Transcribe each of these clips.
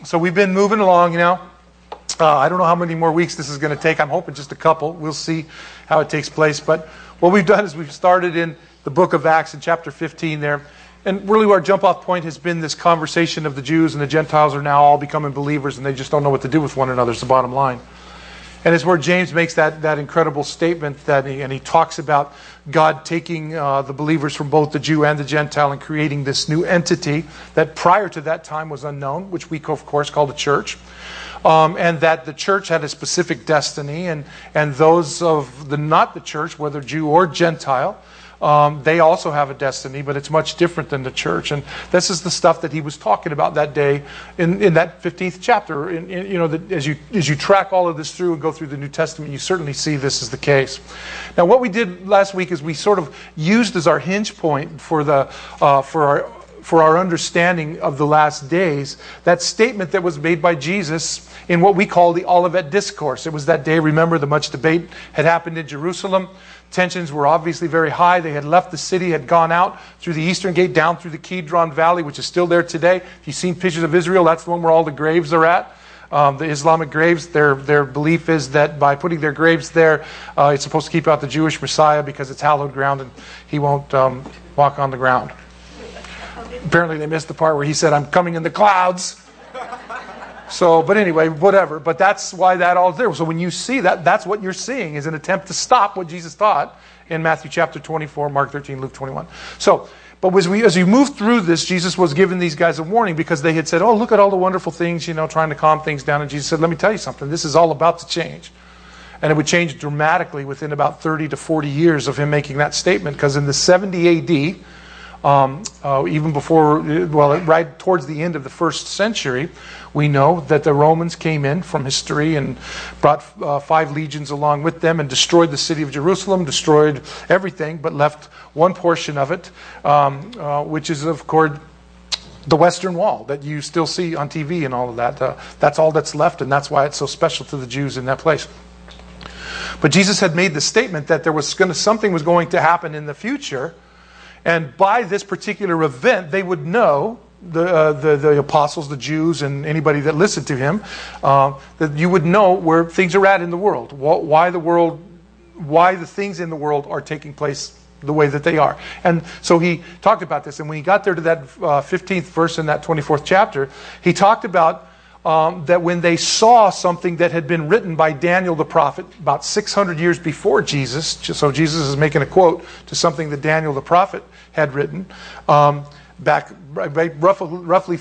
So we've been moving along, I don't know how many more weeks this is going to take. I'm hoping just a couple. We'll see how it takes place. But what we've done is we've started in the book of Acts in chapter 15 there. And really our jump-off point has been this conversation of the Jews and the Gentiles are now all becoming believers and they just don't know what to do with one another is the bottom line. And it's where James makes that incredible statement and he talks about God taking the believers from both the Jew and the Gentile and creating this new entity that prior to that time was unknown, which we of course call the church. And that the church had a specific destiny and those of not the church, whether Jew or Gentile, they also have a destiny, but it's much different than the church. And this is the stuff that he was talking about that day in that 15th chapter. As you track all of this through and go through the New Testament, you certainly see this is the case. Now, what we did last week is we sort of used as our hinge point for our understanding of the last days, that statement that was made by Jesus in what we call the Olivet Discourse. It was that day, remember, the much debate had happened in Jerusalem. Tensions were obviously very high. They had left the city, had gone out through the eastern gate, down through the Kidron Valley, which is still there today. If you've seen pictures of Israel, that's the one where all the graves are at. The Islamic graves, their belief is that by putting their graves there, it's supposed to keep out the Jewish Messiah because it's hallowed ground and he won't walk on the ground. Apparently they missed the part where he said, I'm coming in the clouds. But anyway, whatever. But that's why that all is there. So when you see that, that's what you're seeing is an attempt to stop what Jesus taught in Matthew chapter 24, Mark 13, Luke 21. But as we move through this, Jesus was giving these guys a warning because they had said, oh, look at all the wonderful things, trying to calm things down. And Jesus said, let me tell you something. This is all about to change. And it would change dramatically within about 30 to 40 years of him making that statement. Because in the 70 AD, even before, right towards the end of the first century, we know that the Romans came in from history and brought 5 legions along with them and destroyed the city of Jerusalem, destroyed everything, but left one portion of it, which is, of course, the Western Wall that you still see on TV and all of that. That's all that's left, and that's why it's so special to the Jews in that place. But Jesus had made the statement that something was going to happen in the future. And by this particular event, they would know, the apostles, the Jews, and anybody that listened to him, that you would know where things are at in the world, why the things in the world are taking place the way that they are. And so he talked about this. And when he got there to that 15th verse in that 24th chapter, he talked about that when they saw something that had been written by Daniel the prophet about 600 years before Jesus, so Jesus is making a quote to something that Daniel the prophet had written, back roughly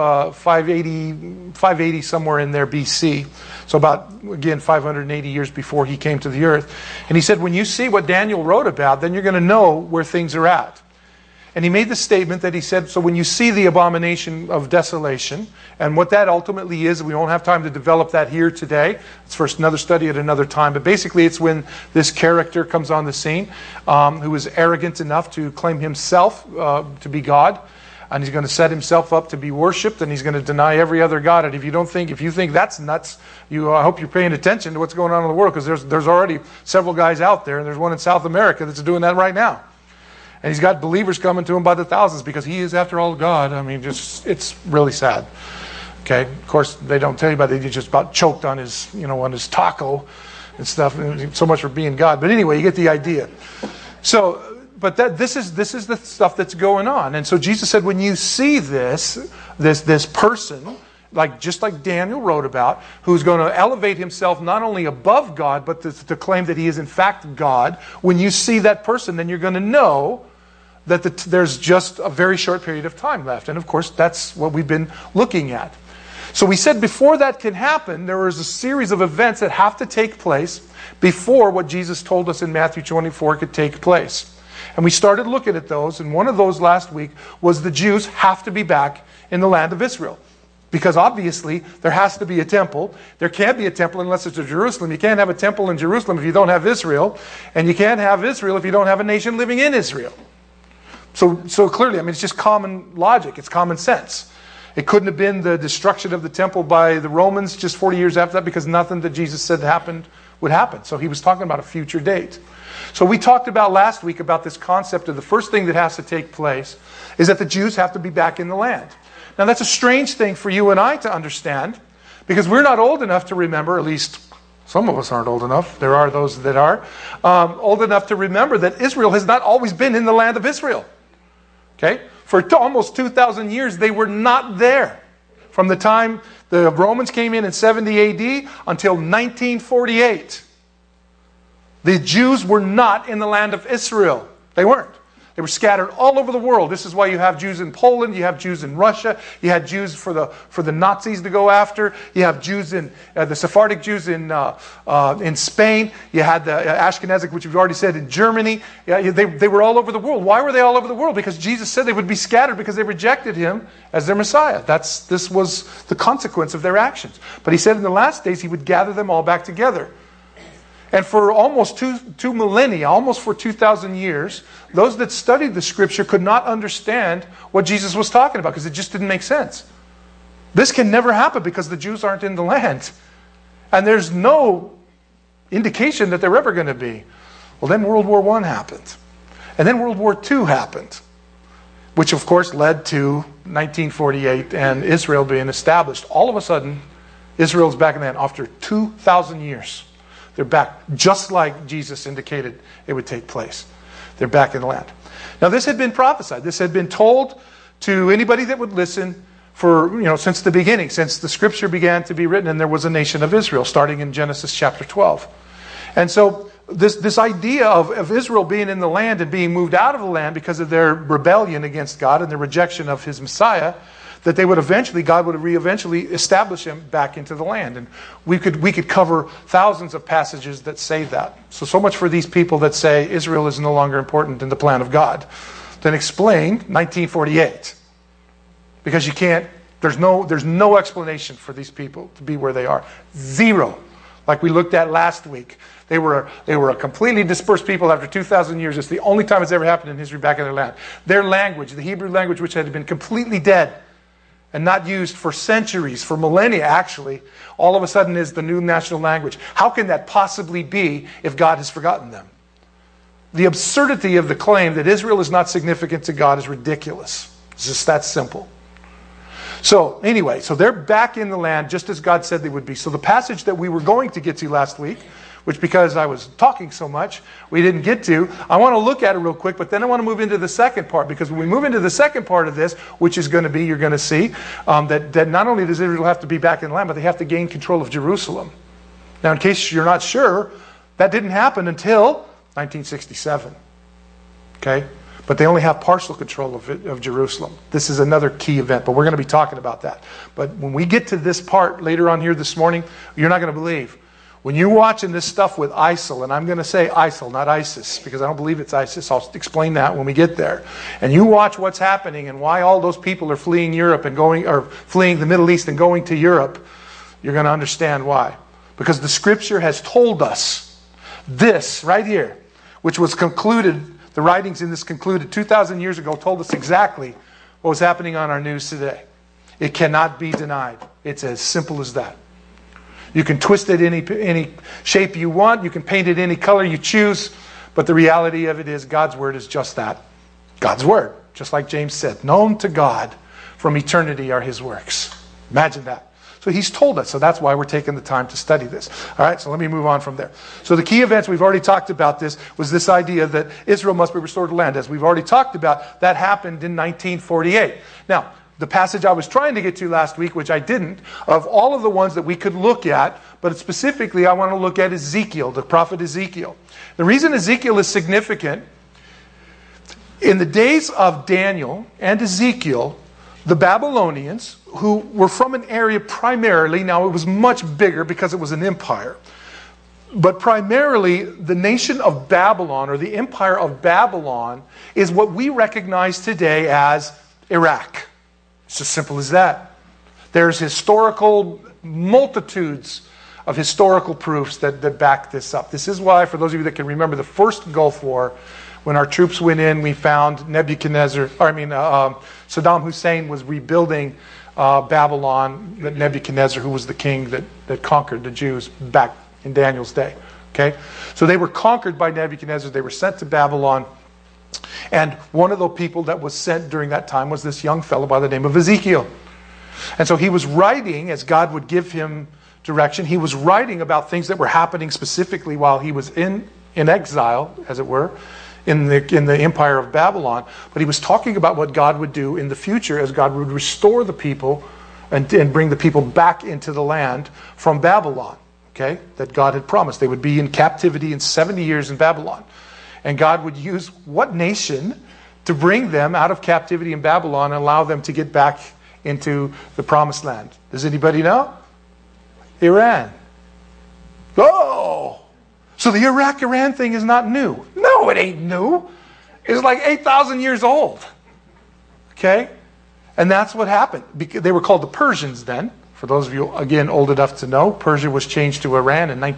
580 somewhere in there BC. So about, again, 580 years before he came to the earth. And he said, when you see what Daniel wrote about, then you're going to know where things are at. And he made the statement that he said, so when you see the abomination of desolation, and what that ultimately is, we won't have time to develop that here today. It's for another study at another time. But basically it's when this character comes on the scene, who is arrogant enough to claim himself to be God. And he's going to set himself up to be worshipped, and he's going to deny every other god. And if you think that's nuts, I hope you're paying attention to what's going on in the world, because there's already several guys out there, and there's one in South America that's doing that right now. And he's got believers coming to him by the thousands because he is, after all, God. I mean, it's really sad. Okay, of course they don't tell you about it. He just about choked on his taco and stuff. So much for being God. But anyway, you get the idea. So, but this is the stuff that's going on. And so Jesus said, when you see this person, just like Daniel wrote about, who's going to elevate himself not only above God, but to claim that he is in fact God, when you see that person, then you're going to know that there's just a very short period of time left. And of course, that's what we've been looking at. So we said before that can happen, there is a series of events that have to take place before what Jesus told us in Matthew 24 could take place. And we started looking at those, and one of those last week was the Jews have to be back in the land of Israel. Because obviously, there has to be a temple. There can't be a temple unless it's in Jerusalem. You can't have a temple in Jerusalem if you don't have Israel. And you can't have Israel if you don't have a nation living in Israel. So clearly, it's just common logic. It's common sense. It couldn't have been the destruction of the temple by the Romans just 40 years after that, because nothing that Jesus said happened would happen. So he was talking about a future date. So we talked about last week about this concept of the first thing that has to take place is that the Jews have to be back in the land. Now that's a strange thing for you and I to understand, because we're not old enough to remember, at least some of us aren't old enough. There are those that are old enough to remember that Israel has not always been in the land of Israel. Okay? For almost 2,000 years, they were not there. From the time the Romans came in 70 AD until 1948. The Jews were not in the land of Israel. They weren't. They were scattered all over the world. This is why you have Jews in Poland, you have Jews in Russia, you had Jews for the Nazis to go after, you have Jews in the Sephardic Jews in Spain, you had the Ashkenazic, which we've already said, in Germany. They were all over the world. Why were they all over the world? Because Jesus said they would be scattered because they rejected Him as their Messiah. This was the consequence of their actions. But He said in the last days He would gather them all back together. And for almost two millennia, almost for 2,000 years, those that studied the Scripture could not understand what Jesus was talking about because it just didn't make sense. This can never happen because the Jews aren't in the land. And there's no indication that they're ever going to be. Well, then World War I happened. And then World War II happened, which of course led to 1948 and Israel being established. All of a sudden, Israel's back in the land after 2,000 years. They're back, just like Jesus indicated it would take place. They're back in the land. Now, this had been prophesied. This had been told to anybody that would listen for, since the beginning, since the Scripture began to be written and there was a nation of Israel, starting in Genesis chapter 12. And so this idea of Israel being in the land and being moved out of the land because of their rebellion against God and their rejection of His Messiah, that they would God would eventually establish Him back into the land. And we could cover thousands of passages that say that. So much for these people that say Israel is no longer important in the plan of God. Then explain 1948. Because you can't, there's no explanation for these people to be where they are. Zero. Like we looked at last week. They were a completely dispersed people after 2,000 years. It's the only time it's ever happened in history back in their land. Their language, the Hebrew language, which had been completely dead, and not used for centuries, for millennia actually, all of a sudden is the new national language. How can that possibly be if God has forgotten them? The absurdity of the claim that Israel is not significant to God is ridiculous. It's just that simple. So anyway, they're back in the land just as God said they would be. So the passage that we were going to get to last week, which because I was talking so much, we didn't get to. I want to look at it real quick, but then I want to move into the second part, because when we move into the second part of this, which is going to be, you're going to see, that not only does Israel have to be back in the land, but they have to gain control of Jerusalem. Now, in case you're not sure, that didn't happen until 1967. Okay? But they only have partial control of Jerusalem. This is another key event, but we're going to be talking about that. But when we get to this part later on here this morning, you're not going to believe. When you're watching this stuff with ISIL, and I'm going to say ISIL, not ISIS, because I don't believe it's ISIS. I'll explain that when we get there. And you watch what's happening and why all those people are fleeing Europe and fleeing the Middle East and going to Europe, you're going to understand why. Because the Scripture has told us this right here, which was concluded, the writings in this concluded 2,000 years ago, told us exactly what was happening on our news today. It cannot be denied. It's as simple as that. You can twist it any shape you want. You can paint it any color you choose. But the reality of it is God's Word is just that. God's Word. Just like James said. Known to God from eternity are His works. Imagine that. So He's told us. So that's why we're taking the time to study this. All right, so let me move on from there. So the key events, we've already talked about this, was this idea that Israel must be restored to land. As we've already talked about, that happened in 1948. Now, the passage I was trying to get to last week, which I didn't, of all of the ones that we could look at, but specifically I want to look at Ezekiel, the prophet Ezekiel. The reason Ezekiel is significant, in the days of Daniel and Ezekiel, the Babylonians, who were from an area primarily, now it was much bigger because it was an empire, but primarily the nation of Babylon, or the empire of Babylon, is what we recognize today as Iraq. It's as simple as that. There's multitudes of historical proofs that back this up. This is why, for those of you that can remember the first Gulf War, when our troops went in, we found Saddam Hussein was rebuilding Babylon, that Nebuchadnezzar, who was the king that conquered the Jews back in Daniel's day. Okay? So they were conquered by Nebuchadnezzar. They were sent to Babylon. And one of the people that was sent during that time was this young fellow by the name of Ezekiel. And so he was writing as God would give him direction. He was writing about things that were happening specifically while he was in exile, as it were, in the empire of Babylon. But he was talking about what God would do in the future as God would restore the people and bring the people back into the land from Babylon. Okay, that God had promised. They would be in captivity in 70 years in Babylon. And God would use what nation to bring them out of captivity in Babylon and allow them to get back into the promised land? Does anybody know? Iran. Oh! So the Iraq-Iran thing is not new. No, it ain't new. It's like 8,000 years old. Okay? And that's what happened. They were called the Persians then. For those of you, again, old enough to know, Persia was changed to Iran in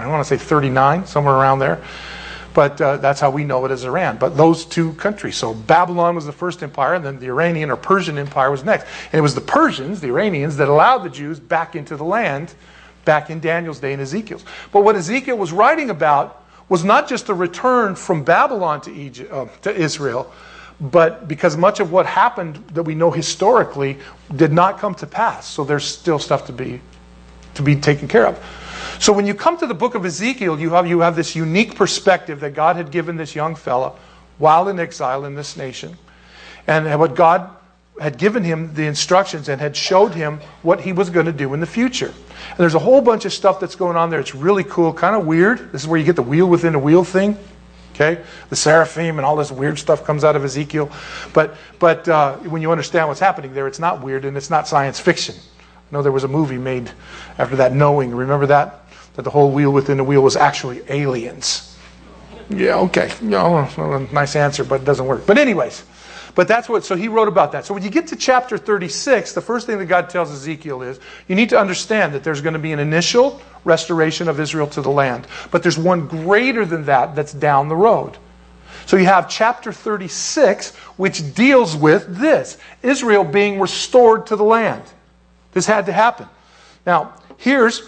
39, somewhere around there. But that's how we know it as Iran. But those two countries. So Babylon was the first empire, and then the Iranian or Persian Empire was next. And it was the Persians, the Iranians, that allowed the Jews back into the land, back in Daniel's day and Ezekiel's. But what Ezekiel was writing about was not just a return from Babylon to Israel, but because much of what happened that we know historically did not come to pass. So there's still stuff to be taken care of. So when you come to the book of Ezekiel, you have this unique perspective that God had given this young fella while in exile in this nation. And what God had given him the instructions and had showed him what he was going to do in the future. And there's a whole bunch of stuff that's going on there. It's really cool, kind of weird. This is where you get the wheel within a wheel thing. Okay, the seraphim and all this weird stuff comes out of Ezekiel. But when you understand what's happening there, it's not weird and it's not science fiction. I know there was a movie made after that, Knowing. Remember that? That the whole wheel within the wheel was actually aliens. Yeah, okay. No, nice answer, but it doesn't work. But anyways, so he wrote about that. So when you get to chapter 36, the first thing that God tells Ezekiel is, you need to understand that there's going to be an initial restoration of Israel to the land. But there's one greater than that that's down the road. So you have chapter 36, which deals with this. Israel being restored to the land. This had to happen. Now, here's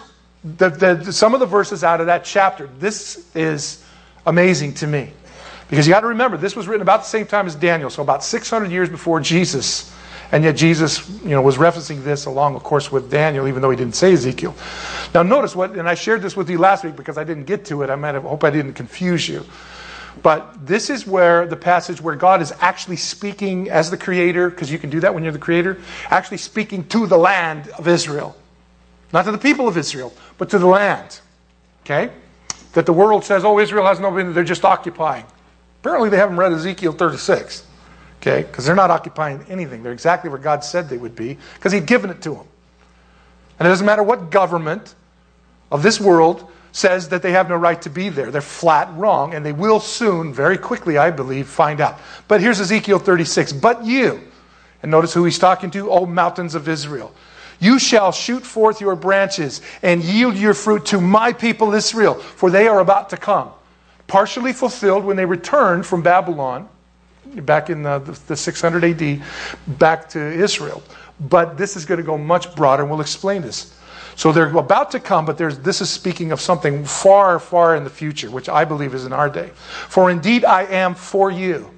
some of the verses out of that chapter. This is amazing to me. Because you got to remember, this was written about the same time as Daniel, so about 600 years before Jesus. And yet Jesus, was referencing this along, of course, with Daniel, even though he didn't say Ezekiel. Now notice and I shared this with you last week because I didn't get to it. I hope I didn't confuse you. But this is where the passage where God is actually speaking as the creator, because you can do that when you're the creator, actually speaking to the land of Israel. Not to the people of Israel, but to the land. Okay? That the world says, oh, Israel has no business, they're just occupying. Apparently they haven't read Ezekiel 36. Okay? Because they're not occupying anything. They're exactly where God said they would be, because he'd given it to them. And it doesn't matter what government of this world says that they have no right to be there. They're flat wrong, and they will soon, very quickly, I believe, find out. But here's Ezekiel 36. But you, and notice who he's talking to, O mountains of Israel. You shall shoot forth your branches and yield your fruit to my people Israel, for they are about to come. Partially fulfilled when they returned from Babylon, back in the 600 AD, back to Israel. But this is going to go much broader, and we'll explain this. So they're about to come, but this is speaking of something far, far in the future, which I believe is in our day. For indeed I am for you.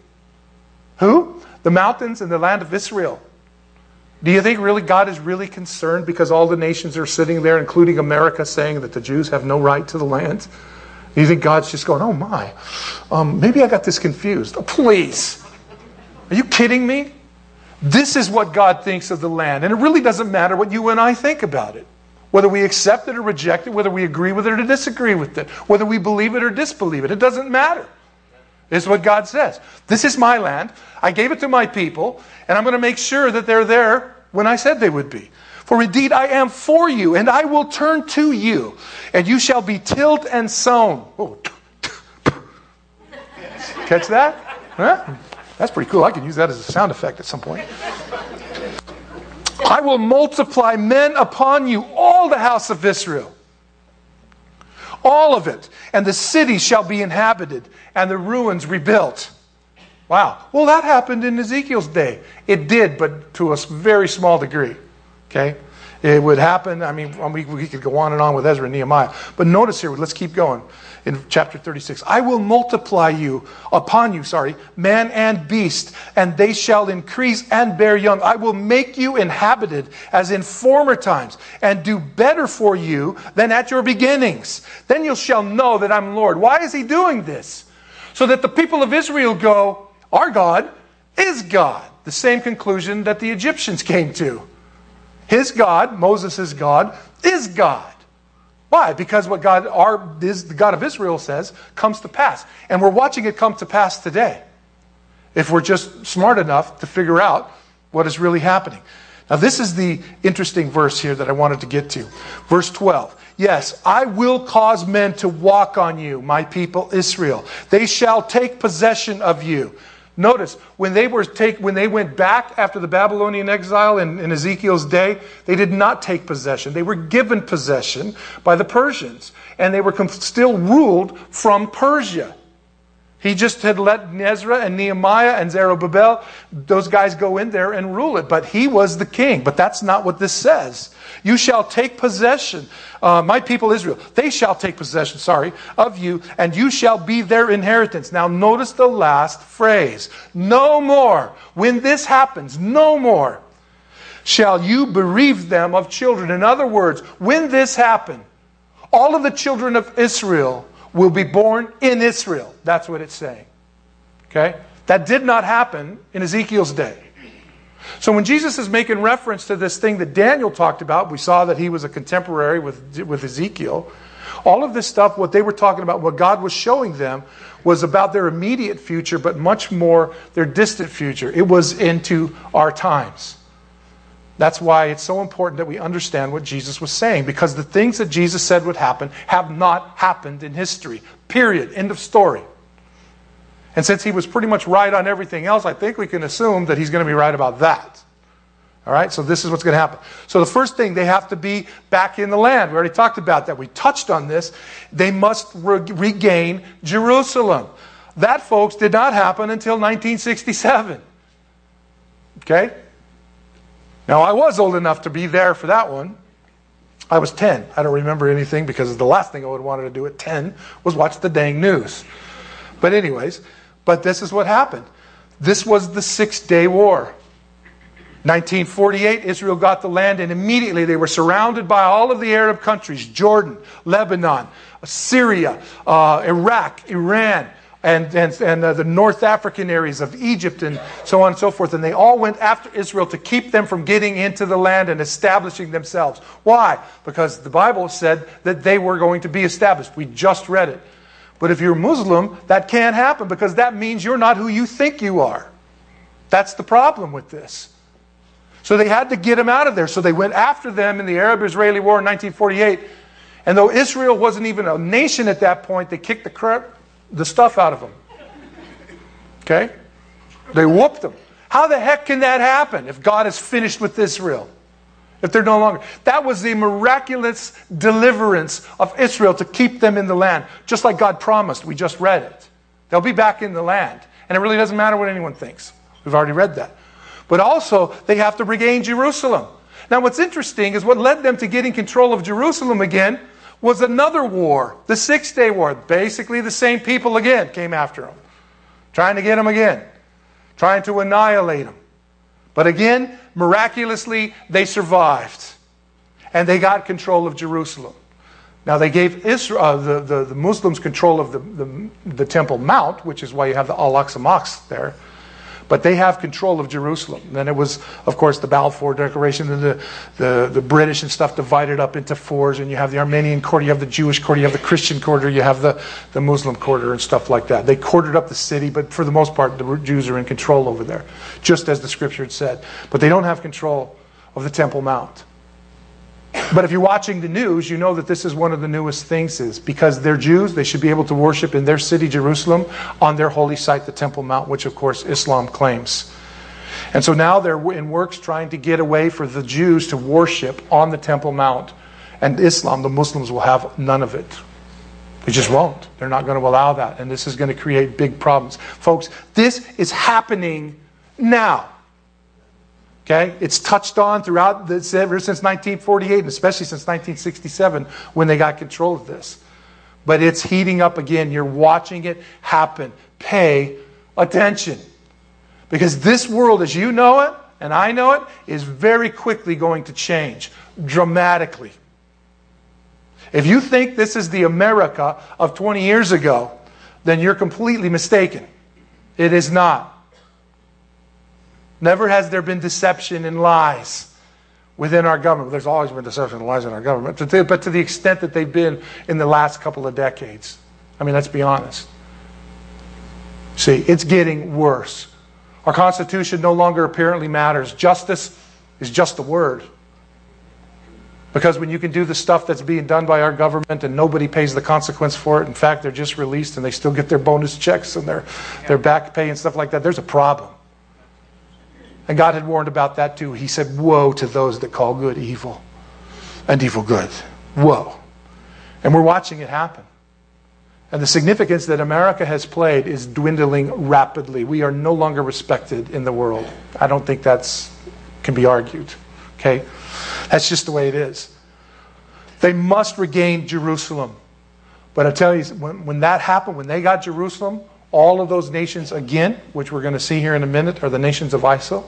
Who? The mountains and the land of Israel. Do you think really God is really concerned because all the nations are sitting there, including America, saying that the Jews have no right to the land? Do you think God's just going, oh my, maybe I got this confused. Oh, please. Are you kidding me? This is what God thinks of the land. And it really doesn't matter what you and I think about it. Whether we accept it or reject it, whether we agree with it or disagree with it, whether we believe it or disbelieve it, it doesn't matter. It's what God says. This is my land. I gave it to my people, and I'm going to make sure that they're there when I said they would be. For indeed I am for you, and I will turn to you, and you shall be tilled and sown. Oh. Catch that? Huh? That's pretty cool. I can use that as a sound effect at some point. I will multiply men upon you, all the house of Israel. All of it. And the cities shall be inhabited, and the ruins rebuilt. Wow. Well, that happened in Ezekiel's day. It did, but to a very small degree. Okay? It would happen. I mean, we could go on and on with Ezra and Nehemiah. But notice here, let's keep going. In chapter 36, I will multiply upon you, man and beast, and they shall increase and bear young. I will make you inhabited as in former times, and do better for you than at your beginnings. Then you shall know that I'm Lord. Why is he doing this? So that the people of Israel go, our God is God. The same conclusion that the Egyptians came to. His God, Moses' God, is God. Why? Because what the God of Israel says comes to pass. And we're watching it come to pass today. If we're just smart enough to figure out what is really happening. Now this is the interesting verse here that I wanted to get to. Verse 12. Yes, I will cause men to walk on you, my people Israel. They shall take possession of you. Notice, when they went back after the Babylonian exile in Ezekiel's day, they did not take possession. They were given possession by the Persians. And they were still ruled from Persia. He just had let Ezra and Nehemiah and Zerubbabel, those guys go in there and rule it. But he was the king. But that's not what this says. You shall take possession, my people Israel. They shall take possession, of you, and you shall be their inheritance. Now notice the last phrase. No more. When this happens, no more shall you bereave them of children. In other words, when this happens, all of the children of Israel will be born in Israel. That's what it's saying. Okay? That did not happen in Ezekiel's day. So when Jesus is making reference to this thing that Daniel talked about, we saw that he was a contemporary with Ezekiel. All of this stuff, what they were talking about, what God was showing them, was about their immediate future, but much more their distant future. It was into our times. That's why it's so important that we understand what Jesus was saying, because the things that Jesus said would happen have not happened in history. Period. End of story. And since he was pretty much right on everything else, I think we can assume that he's going to be right about that. All right, so this is what's going to happen. So the first thing, they have to be back in the land. We already talked about that. We touched on this. They must regain Jerusalem. That, folks, did not happen until 1967. Okay? Now, I was old enough to be there for that one. I was 10. I don't remember anything because the last thing I would have wanted to do at 10 was watch the dang news. But anyways, this is what happened. This was the 6-day war. 1948, Israel got the land, and immediately they were surrounded by all of the Arab countries, Jordan, Lebanon, Syria, Iraq, Iran, and the North African areas of Egypt, and so on and so forth. And they all went after Israel to keep them from getting into the land and establishing themselves. Why? Because the Bible said that they were going to be established. We just read it. But if you're Muslim, that can't happen, because that means you're not who you think you are. That's the problem with this. So they had to get them out of there. So they went after them in the Arab-Israeli War in 1948. And though Israel wasn't even a nation at that point, they kicked the stuff out of them. Okay? They whooped them. How the heck can that happen if God is finished with Israel? If they're no longer. That was the miraculous deliverance of Israel to keep them in the land. Just like God promised. We just read it. They'll be back in the land. And it really doesn't matter what anyone thinks. We've already read that. But also, they have to regain Jerusalem. Now, what's interesting is what led them to getting control of Jerusalem again was another war, the 6-day war. Basically, the same people again came after them, trying to get them again, trying to annihilate them. But again, miraculously, they survived, and they got control of Jerusalem. Now, they gave Israel, the Muslims control of the Temple Mount, which is why you have the Al-Aqsa Mosque there. But they have control of Jerusalem. Then it was, of course, the Balfour Declaration, and the British and stuff divided up into fours. And you have the Armenian quarter, you have the Jewish quarter, you have the Christian quarter, you have the Muslim quarter and stuff like that. They quartered up the city, but for the most part, the Jews are in control over there, just as the Scripture had said. But they don't have control of the Temple Mount. But if you're watching the news, you know that this is one of the newest things, is because they're Jews, they should be able to worship in their city, Jerusalem, on their holy site, the Temple Mount, which of course Islam claims. And so now they're in works trying to get away for the Jews to worship on the Temple Mount. And Islam, the Muslims, will have none of it. They just won't. They're not going to allow that. And this is going to create big problems. Folks, this is happening now. Okay? It's touched on throughout ever since 1948, and especially since 1967 when they got control of this. But it's heating up again. You're watching it happen. Pay attention. Because this world, as you know it, and I know it, is very quickly going to change. Dramatically. If you think this is the America of 20 years ago, then you're completely mistaken. It is not. Never has there been deception and lies within our government. There's always been deception and lies in our government, but to the extent that they've been in the last couple of decades. I mean, let's be honest. See, it's getting worse. Our Constitution no longer apparently matters. Justice is just a word. Because when you can do the stuff that's being done by our government and nobody pays the consequence for it, in fact, they're just released and they still get their bonus checks and their back pay and stuff like that, there's a problem. And God had warned about that too. He said, woe to those that call good evil and evil good. Woe. And we're watching it happen. And the significance that America has played is dwindling rapidly. We are no longer respected in the world. I don't think that's can be argued. Okay? That's just the way it is. They must regain Jerusalem. But I tell you, when that happened, when they got Jerusalem, all of those nations again, which we're going to see here in a minute, are the nations of ISIL.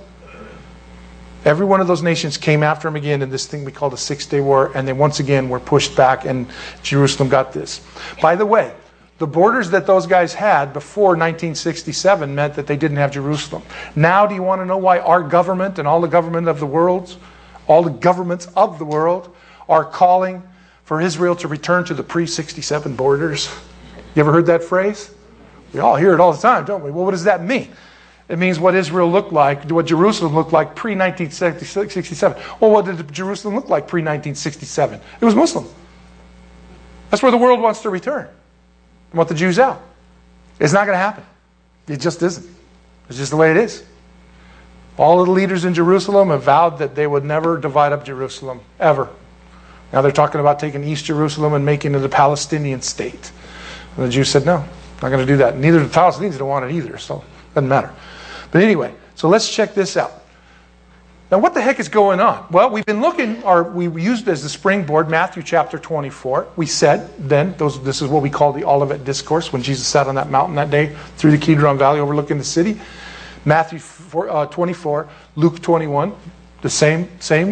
Every one of those nations came after him again in this thing we call the 6-Day War, and they once again were pushed back, and Jerusalem got this. By the way, the borders that those guys had before 1967 meant that they didn't have Jerusalem. Now, do you want to know why our government and all the government of the world, all the governments of the world, are calling for Israel to return to the pre-67 borders? You ever heard that phrase? We all hear it all the time, don't we? Well, what does that mean? It means what Israel looked like, what Jerusalem looked like pre-1967. Well, what did Jerusalem look like pre-1967? It was Muslim. That's where the world wants to return. They want the Jews out. It's not going to happen. It just isn't. It's just the way it is. All of the leaders in Jerusalem have vowed that they would never divide up Jerusalem, ever. Now they're talking about taking East Jerusalem and making it a Palestinian state. And the Jews said, no, not going to do that. Neither the Palestinians don't want it either, so it doesn't matter. But anyway, so let's check this out. Now, what the heck is going on? Well, we've been looking, or we used as the springboard Matthew chapter 24. We said then, this is what we call the Olivet Discourse, when Jesus sat on that mountain that day through the Kidron Valley overlooking the city. Matthew 24, Luke 21, the same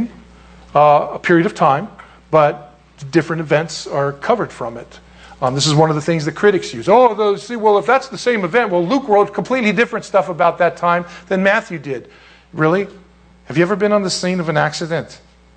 period of time, but different events are covered from it. This is one of the things the critics use. Well, if that's the same event, well, Luke wrote completely different stuff about that time than Matthew did. Really? Have you ever been on the scene of an accident?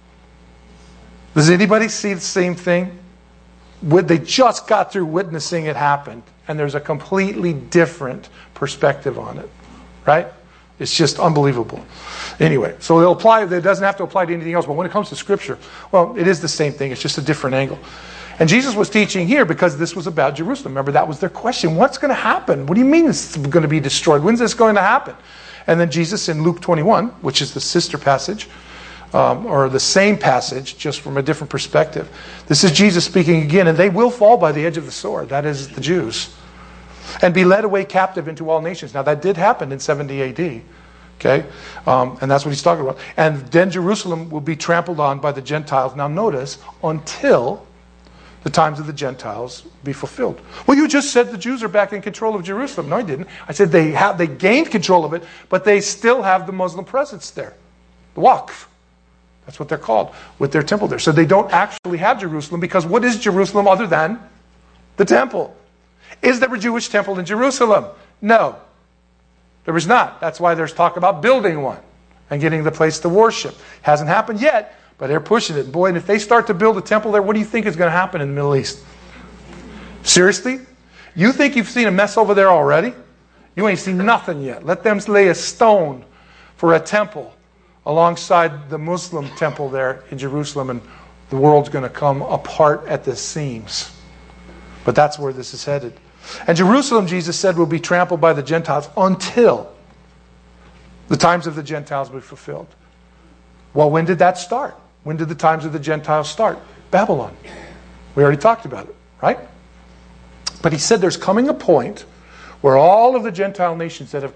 Does anybody see the same thing? They just got through witnessing it happen, and there's a completely different perspective on it. Right? It's just unbelievable. Anyway, so it doesn't have to apply to anything else, but when it comes to Scripture, well, it is the same thing. It's just a different angle. And Jesus was teaching here because this was about Jerusalem. Remember, that was their question. What's going to happen? What do you mean it's going to be destroyed? When's this going to happen? And then Jesus in Luke 21, which is the sister passage, or the same passage, just from a different perspective. This is Jesus speaking again, and they will fall by the edge of the sword. That is the Jews. And be led away captive into all nations. Now, that did happen in 70 AD. Okay? And that's what he's talking about. And then Jerusalem will be trampled on by the Gentiles. Now, notice, until the times of the Gentiles be fulfilled. Well, you just said the Jews are back in control of Jerusalem. No, I didn't. I said they gained control of it, but they still have the Muslim presence there. The Waqf. That's what they're called, with their temple there. So they don't actually have Jerusalem, because what is Jerusalem other than the temple? Is there a Jewish temple in Jerusalem? No. There is not. That's why there's talk about building one and getting the place to worship. Hasn't happened yet, but they're pushing it. Boy, and if they start to build a temple there, what do you think is going to happen in the Middle East? Seriously? You think you've seen a mess over there already? You ain't seen nothing yet. Let them lay a stone for a temple alongside the Muslim temple there in Jerusalem, and the world's going to come apart at the seams. But that's where this is headed. And Jerusalem, Jesus said, will be trampled by the Gentiles until the times of the Gentiles be fulfilled. Well, when did that start? When did the times of the Gentiles start? Babylon. We already talked about it, right? But he said there's coming a point where all of the Gentile nations that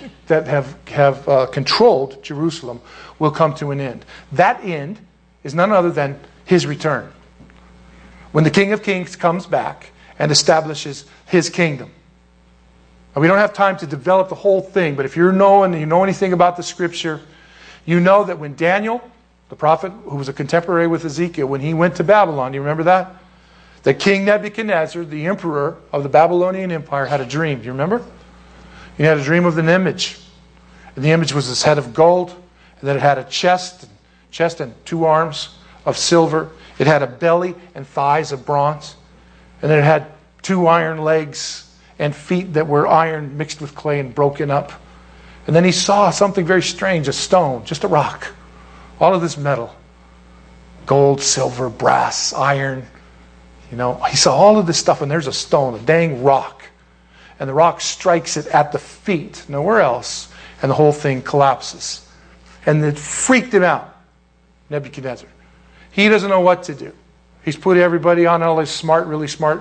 have controlled Jerusalem will come to an end. That end is none other than his return. When the King of Kings comes back and establishes his kingdom. And we don't have time to develop the whole thing, but if you know anything about the scripture, you know that when Daniel, the prophet who was a contemporary with Ezekiel, when he went to Babylon, do you remember that? That King Nebuchadnezzar, the emperor of the Babylonian Empire, had a dream. Do you remember? He had a dream of an image. And the image was this head of gold, and then it had a chest and 2 arms of silver. It had a belly and thighs of bronze. And then it had 2 iron legs and feet that were iron mixed with clay and broken up. And then he saw something very strange, a stone, just a rock. All of this metal. Gold, silver, brass, iron. He saw all of this stuff, and there's a stone, a dang rock. And the rock strikes it at the feet, nowhere else. And the whole thing collapses. And it freaked him out, Nebuchadnezzar. He doesn't know what to do. He's put everybody on, all his really smart,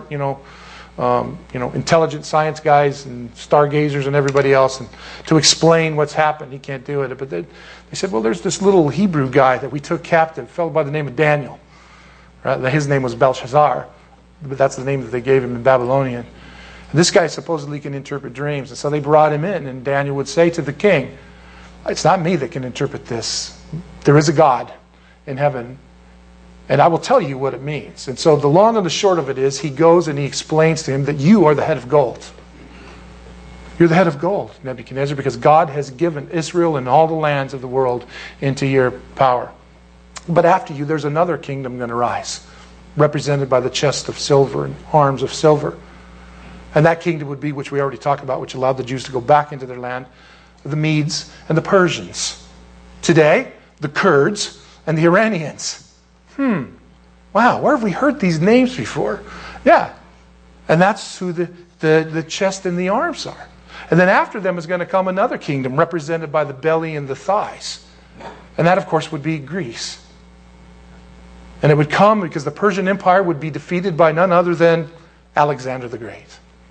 intelligent science guys and stargazers and everybody else, and to explain what's happened. He can't do it. But they said, well, there's this little Hebrew guy that we took captive, a fellow by the name of Daniel. Right? His name was Belshazzar, but that's the name that they gave him in Babylonian. And this guy supposedly can interpret dreams. And so they brought him in, and Daniel would say to the king, it's not me that can interpret this. There is a God in heaven, and I will tell you what it means. And so the long and the short of it is, he goes and he explains to him that you are the head of gold. You're the head of gold, Nebuchadnezzar, because God has given Israel and all the lands of the world into your power. But after you, there's another kingdom going to rise, represented by the chest of silver and arms of silver. And that kingdom would be, which we already talked about, which allowed the Jews to go back into their land, the Medes and the Persians. Today, the Kurds and the Iranians. Wow, where have we heard these names before? Yeah. And that's who the chest and the arms are. And then after them is going to come another kingdom represented by the belly and the thighs. And that, of course, would be Greece. And it would come because the Persian Empire would be defeated by none other than Alexander the Great.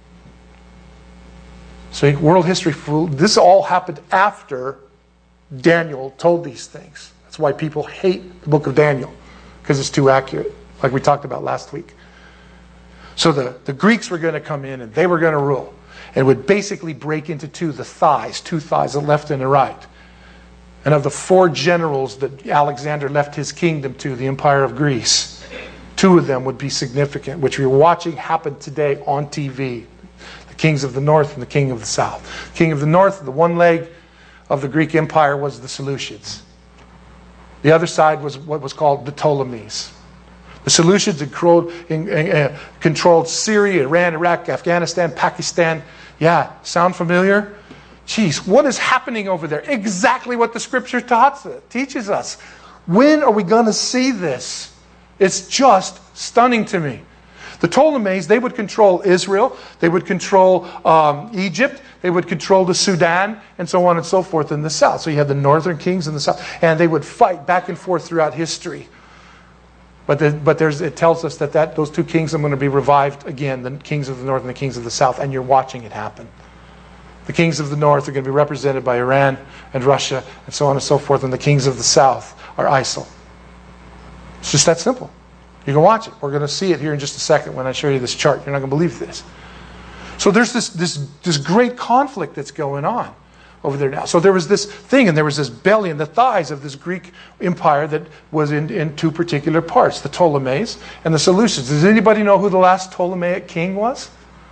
So world history, this all happened after Daniel told these things. That's why people hate the book of Daniel, because it's too accurate, like we talked about last week. So the Greeks were going to come in and they were going to rule. And it would basically break into 2 thighs, the left and the right. And of the 4 generals that Alexander left his kingdom to, the Empire of Greece, 2 of them would be significant, which we're watching happen today on TV. The kings of the north and the king of the south. King of the north, the one leg of the Greek Empire was the Seleucids. The other side was what was called the Ptolemies. The Seleucids controlled Syria, Iran, Iraq, Afghanistan, Pakistan. Yeah, sound familiar? Geez, what is happening over there? Exactly what the scripture teaches us. When are we going to see this? It's just stunning to me. The Ptolemies, they would control Israel, they would control Egypt, they would control the Sudan, and so on and so forth in the south. So you had the northern kings in the south, and they would fight back and forth throughout history. But it tells us that those 2 kings are going to be revived again, the kings of the north and the kings of the south, and you're watching it happen. The kings of the north are going to be represented by Iran and Russia, and so on and so forth, and the kings of the south are ISIL. It's just that simple. You can watch it. We're going to see it here in just a second when I show you this chart. You're not going to believe this. So there's this great conflict that's going on over there now. So there was this thing, and there was this belly and the thighs of this Greek empire that was in 2 particular parts, the Ptolemies and the Seleucids. Does anybody know who the last Ptolemaic king was?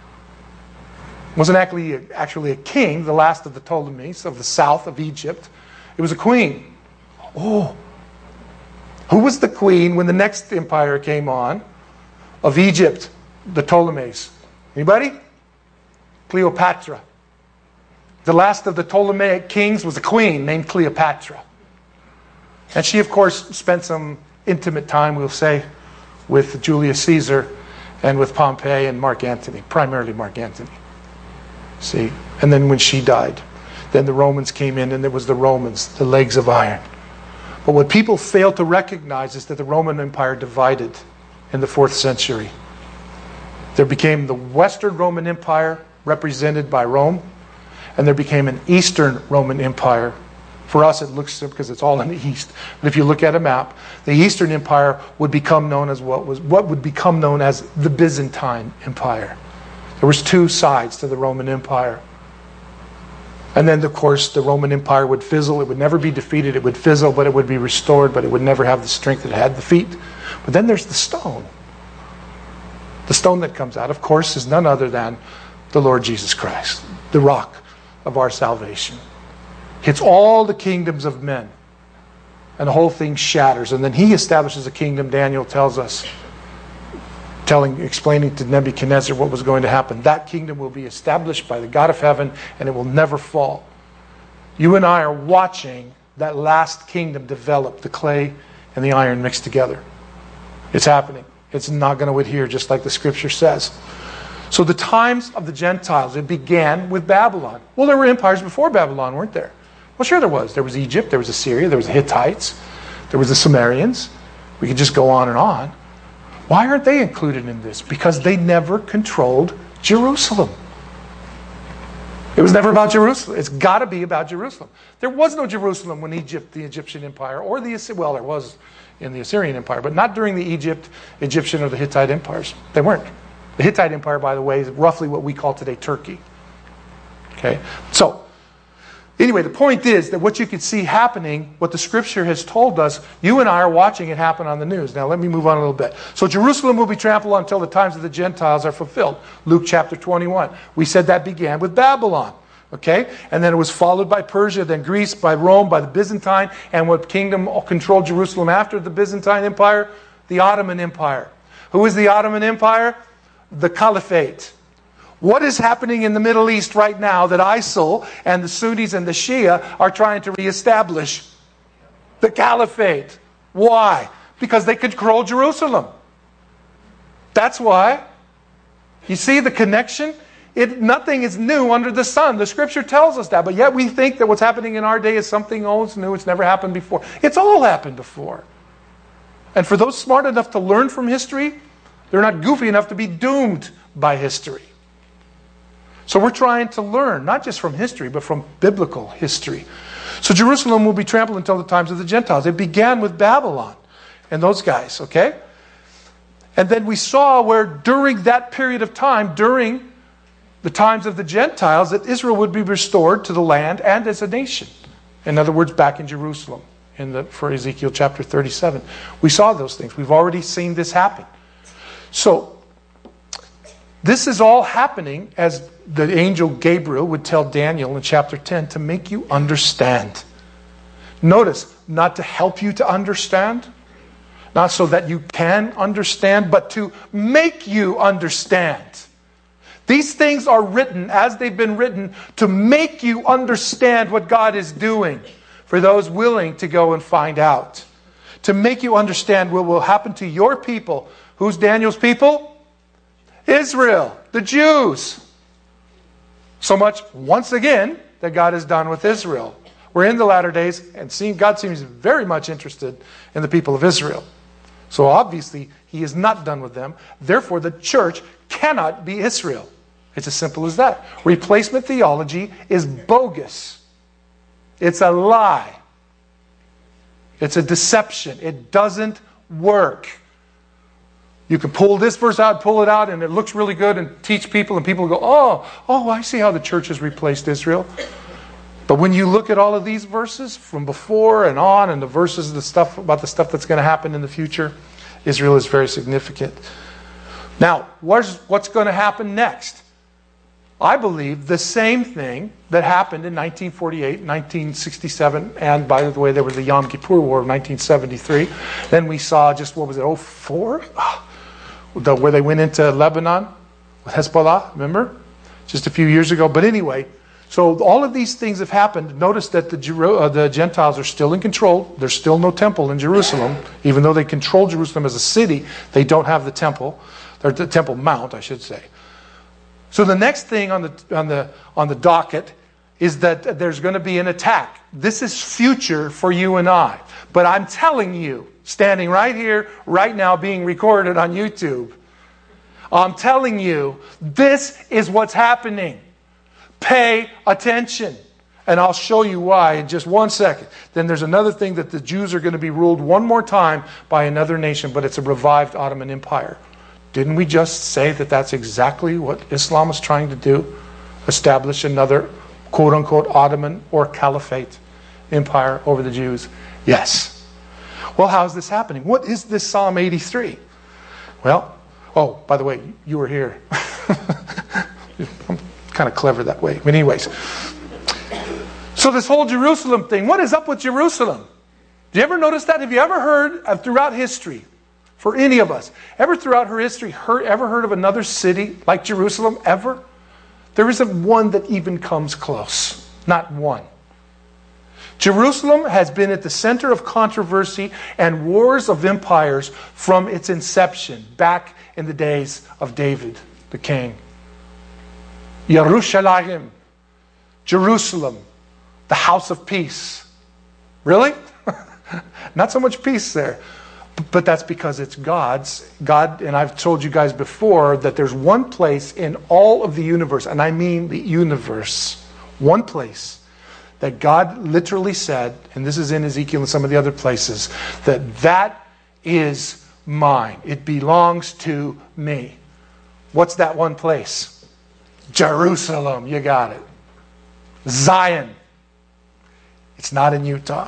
It wasn't actually a king, the last of the Ptolemies of the south of Egypt. It was a queen. Oh, who was the queen when the next empire came on of Egypt, the Ptolemies? Anybody? Cleopatra. The last of the Ptolemaic kings was a queen named Cleopatra. And she, of course, spent some intimate time, we'll say, with Julius Caesar and with Pompey and Mark Antony, primarily Mark Antony. See? And then when she died, then the Romans came in, and it was the Romans, the legs of iron. But what people fail to recognize is that the Roman Empire divided in the 4th century. There became the Western Roman Empire represented by Rome, and there became an Eastern Roman Empire. For us, it looks because it's all in the east. But if you look at a map, the Eastern Empire would become known as what would become known as the Byzantine Empire. There was two sides to the Roman Empire. And then, of course, the Roman Empire would fizzle. It would never be defeated. It would fizzle, but it would be restored, but it would never have the strength it had defeat. But then there's the stone. The stone that comes out, of course, is none other than the Lord Jesus Christ, the rock of our salvation. Hits all the kingdoms of men, and the whole thing shatters. And then he establishes a kingdom, Daniel tells us, explaining to Nebuchadnezzar what was going to happen. That kingdom will be established by the God of heaven, and it will never fall. You and I are watching that last kingdom develop, the clay and the iron mixed together. It's happening. It's not going to adhere, just like the scripture says. So the times of the Gentiles, it began with Babylon. Well, there were empires before Babylon, weren't there? Well, sure there was. There was Egypt, there was Assyria, there was the Hittites, there was the Sumerians. We could just go on and on. Why aren't they included in this? Because they never controlled Jerusalem. It was never about Jerusalem. It's got to be about Jerusalem. There was no Jerusalem when the Egyptian Empire, or there was in the Assyrian Empire, but not during the Egyptian or the Hittite empires. They weren't. The Hittite Empire, by the way, is roughly what we call today Turkey. Okay? So, anyway, the point is that what you can see happening, what the scripture has told us, you and I are watching it happen on the news. Now let me move on a little bit. So Jerusalem will be trampled until the times of the Gentiles are fulfilled. Luke chapter 21. We said that began with Babylon. Okay? And then it was followed by Persia, then Greece, by Rome, by the Byzantine. And what kingdom controlled Jerusalem after the Byzantine Empire? The Ottoman Empire. Who is the Ottoman Empire? The Caliphate. What is happening in the Middle East right now that ISIL and the Sunnis and the Shia are trying to reestablish? The Caliphate. Why? Because they control Jerusalem. That's why. You see the connection? Nothing is new under the sun. The scripture tells us that. But yet we think that what's happening in our day is something old, it's new, it's never happened before. It's all happened before. And for those smart enough to learn from history, they're not goofy enough to be doomed by history. So we're trying to learn, not just from history, but from biblical history. So Jerusalem will be trampled until the times of the Gentiles. It began with Babylon and those guys, okay? And then we saw where during that period of time, during the times of the Gentiles, that Israel would be restored to the land and as a nation. In other words, back in Jerusalem, for Ezekiel chapter 37. We saw those things. We've already seen this happen. So, this is all happening, as the angel Gabriel would tell Daniel in chapter 10, to make you understand. Notice, not to help you to understand, not so that you can understand, but to make you understand. These things are written as they've been written to make you understand what God is doing for those willing to go and find out. To make you understand what will happen to your people. Who's Daniel's people? Israel, the Jews. So much, once again, that God has done with Israel. We're in the latter days, and God seems very much interested in the people of Israel. So obviously, He is not done with them. Therefore, the church cannot be Israel. It's as simple as that. Replacement theology is bogus. It's a lie. It's a deception. It doesn't work. You can pull this verse out, pull it out, and it looks really good and teach people, and people go, oh, I see how the church has replaced Israel. But when you look at all of these verses from before and on, and the verses, the stuff about the stuff that's going to happen in the future, Israel is very significant. Now, what's going to happen next? I believe the same thing that happened in 1948, 1967, and by the way, there was the Yom Kippur War of 1973. Then we saw just, 2004? Where they went into Lebanon with Hezbollah, remember? Just a few years ago. But anyway, so all of these things have happened. Notice that the Gentiles are still in control. There's still no temple in Jerusalem. Even though they control Jerusalem as a city, they don't have the temple. Or the Temple Mount, I should say. So the next thing on the docket is that there's going to be an attack. This is future for you and I. But I'm telling you, standing right here, right now, being recorded on YouTube, I'm telling you, this is what's happening. Pay attention. And I'll show you why in just 1 second. Then there's another thing, that the Jews are going to be ruled one more time by another nation, but it's a revived Ottoman Empire. Didn't we just say that that's exactly what Islam is trying to do? Establish another quote-unquote Ottoman or Caliphate empire over the Jews? Yes. Well, how is this happening? What is this Psalm 83? Well, oh, by the way, you were here. I'm kind of clever that way. But anyways. So this whole Jerusalem thing, what is up with Jerusalem? Do you ever notice that? Have you ever heard throughout history, for any of us, ever throughout her history, ever heard of another city like Jerusalem? Ever? There isn't one that even comes close. Not one. Jerusalem has been at the center of controversy and wars of empires from its inception, back in the days of David, the king. Yerushalayim, Jerusalem, the house of peace. Really? Not so much peace there. But that's because it's God's. God, and I've told you guys before that there's one place in all of the universe, and I mean the universe, one place that God literally said, and this is in Ezekiel and some of the other places, that is mine. It belongs to me. What's that one place? Jerusalem. You got it. Zion. It's not in Utah.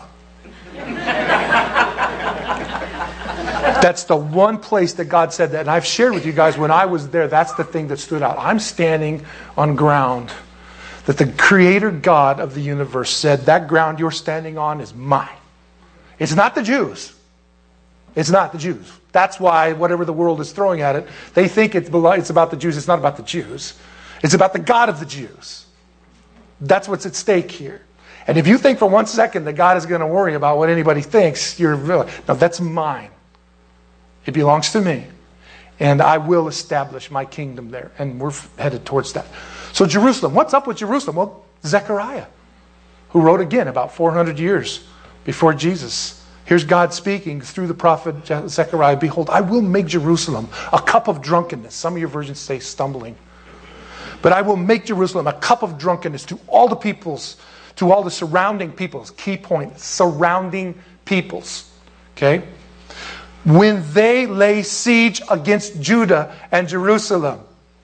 That's the one place that God said that. And I've shared with you guys when I was there, that's the thing that stood out. I'm standing on ground that the Creator God of the universe said, that ground you're standing on is mine. It's not the Jews. It's not the Jews. That's why whatever the world is throwing at it, they think it's about the Jews. It's not about the Jews. It's about the God of the Jews. That's what's at stake here. And if you think for 1 second that God is going to worry about what anybody thinks, you're really... No, that's mine. It belongs to me. And I will establish my kingdom there. And we're headed towards that. So Jerusalem, what's up with Jerusalem? Well, Zechariah, who wrote again about 400 years before Jesus. Here's God speaking through the prophet Zechariah. Behold, I will make Jerusalem a cup of drunkenness. Some of your versions say stumbling. But I will make Jerusalem a cup of drunkenness to all the peoples, to all the surrounding peoples. Key point, surrounding peoples. Okay? When they lay siege against Judah and Jerusalem.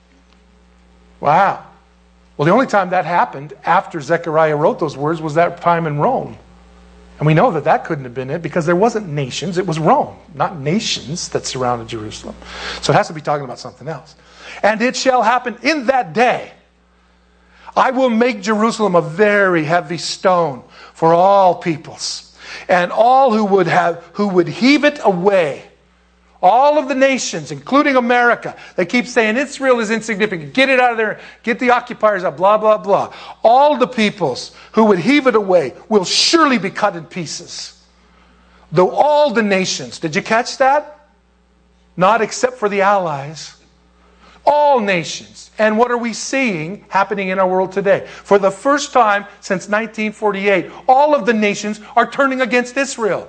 Wow. Well, the only time that happened after Zechariah wrote those words was that time in Rome. And we know that that couldn't have been it because there wasn't nations. It was Rome, not nations that surrounded Jerusalem. So it has to be talking about something else. And it shall happen in that day, I will make Jerusalem a very heavy stone for all peoples, and all who would heave it away. All of the nations, including America, they keep saying Israel is insignificant. Get it out of there. Get the occupiers out. Blah, blah, blah. All the peoples who would heave it away will surely be cut in pieces. Though all the nations, did you catch that? Not except for the allies. All nations. And what are we seeing happening in our world today? For the first time since 1948, all of the nations are turning against Israel.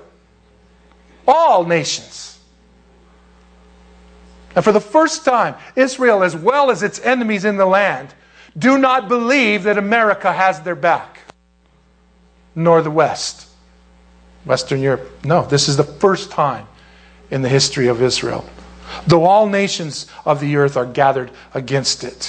All nations. And for the first time, Israel, as well as its enemies in the land, do not believe that America has their back. Nor the West. Western Europe. No, this is the first time in the history of Israel. Though all nations of the earth are gathered against it.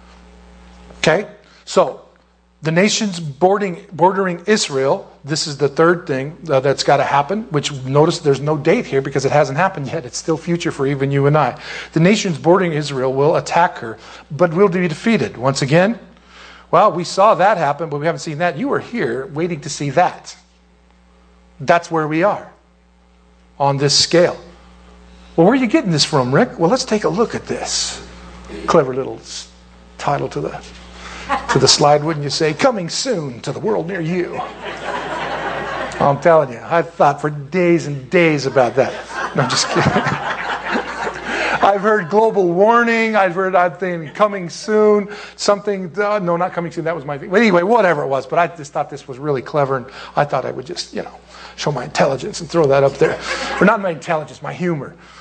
Okay? So, the nations bordering Israel, this is the third thing that's got to happen, which notice there's no date here because it hasn't happened yet. It's still future for even you and I. The nations bordering Israel will attack her, but will be defeated. Once again, well, we saw that happen, but we haven't seen that. You were here waiting to see that. That's where we are on this scale. Well, where are you getting this from, Rick? Well, let's take a look at this. Clever little title to the slide, wouldn't you say? Coming soon to the world near you. I'm telling you, I thought for days and days about that. No, I'm just kidding. I've heard global warning. I've think coming soon. Something, no, not coming soon. That was my thing. But anyway, whatever it was. But I just thought this was really clever. And I thought I would just, show my intelligence and throw that up there. Or not my intelligence, my humor.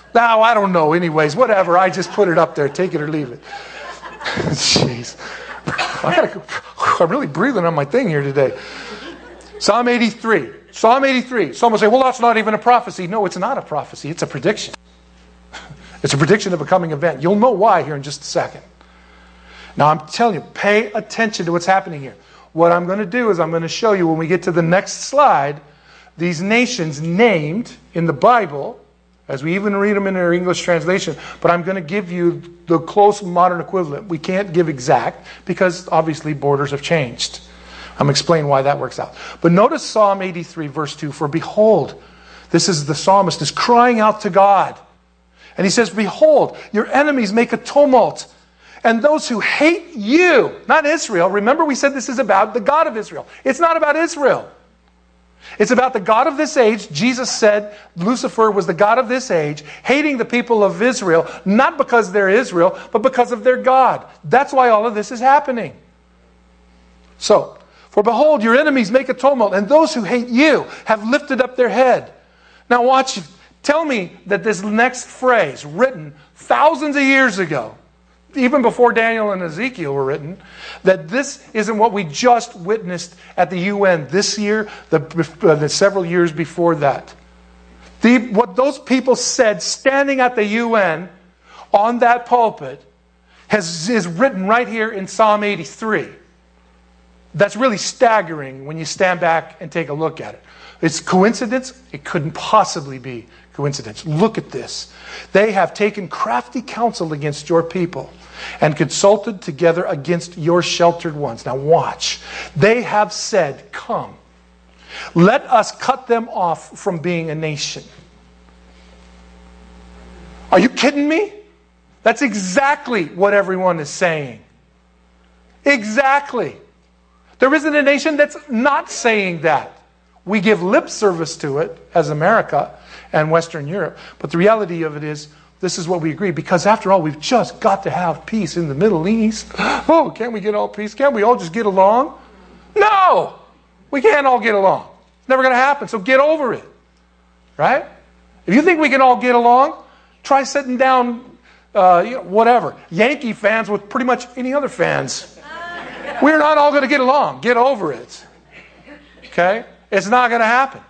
Now, I don't know. Anyways, whatever. I just put it up there. Take it or leave it. Jeez. I'm really breathing on my thing here today. Psalm 83. Psalm 83. Some will say, well, that's not even a prophecy. No, it's not a prophecy. It's a prediction. It's a prediction of a coming event. You'll know why here in just a second. Now, I'm telling you, pay attention to what's happening here. What I'm going to do is I'm going to show you when we get to the next slide, these nations named in the Bible, as we even read them in our English translation, but I'm going to give you the close modern equivalent. We can't give exact because obviously borders have changed. I'm going to explain why that works out. But notice Psalm 83 verse 2, for behold, this is the psalmist is crying out to God. And he says, behold, your enemies make a tumult, and those who hate you, not Israel. Remember we said this is about the God of Israel. It's not about Israel. It's about the God of this age. Jesus said Lucifer was the God of this age, hating the people of Israel, not because they're Israel, but because of their God. That's why all of this is happening. So, for behold, your enemies make a tumult, and those who hate you have lifted up their head. Now watch, tell me that this next phrase, written thousands of years ago, even before Daniel and Ezekiel were written, that this isn't what we just witnessed at the UN this year, the several years before that. What those people said standing at the UN on that pulpit is written right here in Psalm 83. That's really staggering when you stand back and take a look at it. It's coincidence? It couldn't possibly be coincidence. Look at this. They have taken crafty counsel against your people and consulted together against your sheltered ones. Now watch. They have said, come, let us cut them off from being a nation. Are you kidding me? That's exactly what everyone is saying. Exactly. There isn't a nation that's not saying that. We give lip service to it as America and Western Europe. But the reality of it is, this is what we agree. Because after all, we've just got to have peace in the Middle East. Oh, can't we get all peace? Can't we all just get along? No! We can't all get along. It's never going to happen. So get over it. Right? If you think we can all get along, try sitting down, whatever. Yankee fans with pretty much any other fans. We're not all going to get along. Get over it. Okay? It's not going to happen.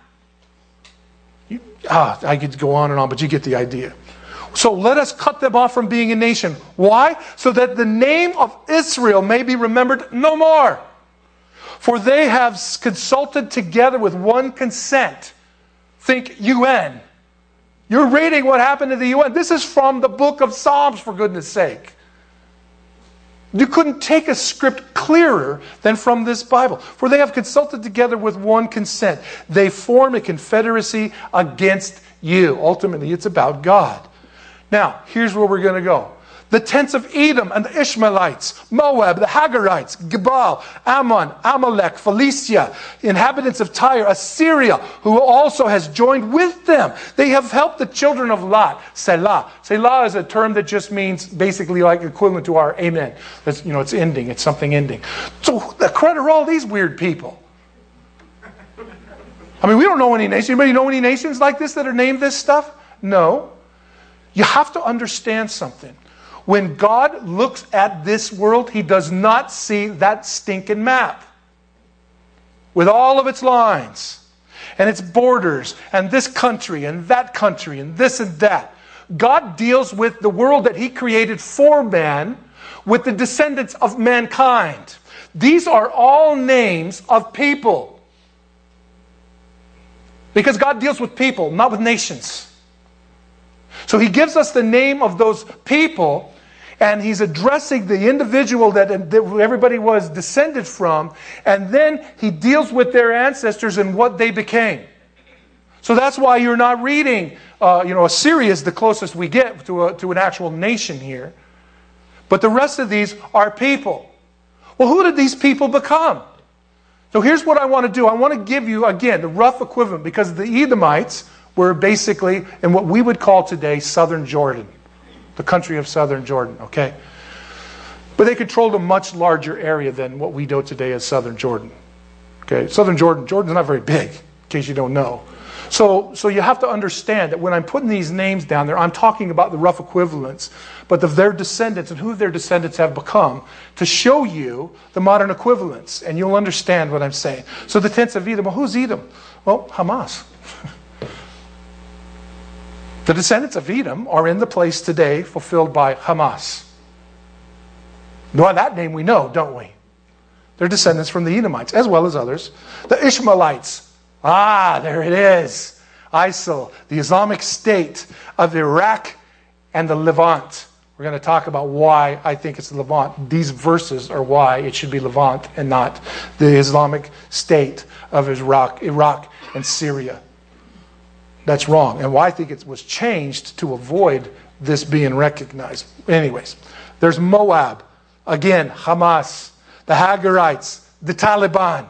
I could go on and on, but you get the idea. So let us cut them off from being a nation. Why? So that the name of Israel may be remembered no more. For they have consulted together with one consent. Think UN. You're reading what happened to the UN. This is from the book of Psalms, for goodness sake. You couldn't take a script clearer than from this Bible. For they have consulted together with one consent. They form a confederacy against you. Ultimately, it's about God. Now, here's where we're going to go. The tents of Edom and the Ishmaelites, Moab, the Hagarites, Gebal, Ammon, Amalek, Philistia, inhabitants of Tyre, Assyria, who also has joined with them. They have helped the children of Lot. Selah. Selah is a term that just means basically like equivalent to our amen. It's, it's ending. It's something ending. So the credit are all these weird people. I mean, we don't know any nations. Anybody know any nations like this that are named this stuff? No. You have to understand something. When God looks at this world, He does not see that stinking map with all of its lines and its borders and this country and this and that. God deals with the world that He created for man with the descendants of mankind. These are all names of people. Because God deals with people, not with nations. So He gives us the name of those people, and He's addressing the individual that everybody was descended from, and then He deals with their ancestors and what they became. So that's why you're not reading, Assyria is the closest we get to an actual nation here. But the rest of these are people. Well, who did these people become? So here's what I want to do. I want to give you, again, the rough equivalent, because the Edomites were basically in what we would call today southern Jordan. The country of southern Jordan, okay? But they controlled a much larger area than what we know today as southern Jordan. Okay, southern Jordan's not very big, in case you don't know. So you have to understand that when I'm putting these names down there, I'm talking about the rough equivalents, but of their descendants and who their descendants have become, to show you the modern equivalents, and you'll understand what I'm saying. So the tents of Edom, well, who's Edom? Well, Hamas. The descendants of Edom are in the place today fulfilled by Hamas. Well, that name we know, don't we? They're descendants from the Edomites, as well as others. The Ishmaelites. There it is. ISIL, the Islamic State of Iraq and the Levant. We're going to talk about why I think it's the Levant. These verses are why it should be Levant and not the Islamic State of Iraq and Syria. That's wrong. And why I think it was changed to avoid this being recognized. Anyways, there's Moab. Again, Hamas. The Hagarites. The Taliban.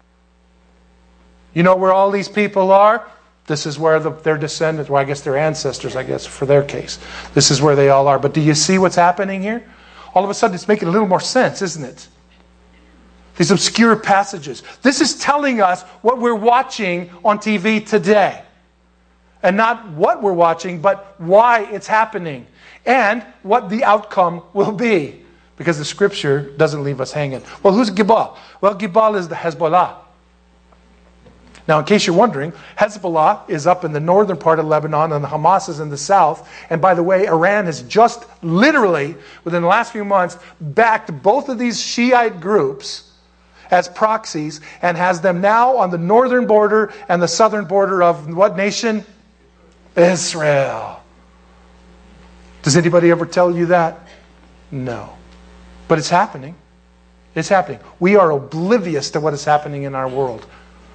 You know where all these people are? This is where their descendants, well, I guess their ancestors, I guess, for their case. This is where they all are. But do you see what's happening here? All of a sudden, it's making a little more sense, isn't it? These obscure passages. This is telling us what we're watching on TV today. And not what we're watching, but why it's happening. And what the outcome will be. Because the Scripture doesn't leave us hanging. Well, who's Gibal? Well, Gibal is the Hezbollah. Now, in case you're wondering, Hezbollah is up in the northern part of Lebanon and Hamas is in the south. And by the way, Iran has just literally, within the last few months, backed both of these Shiite groups as proxies and has them now on the northern border and the southern border of what nation? Israel. Does anybody ever tell you that? No. But it's happening. It's happening. We are oblivious to what is happening in our world.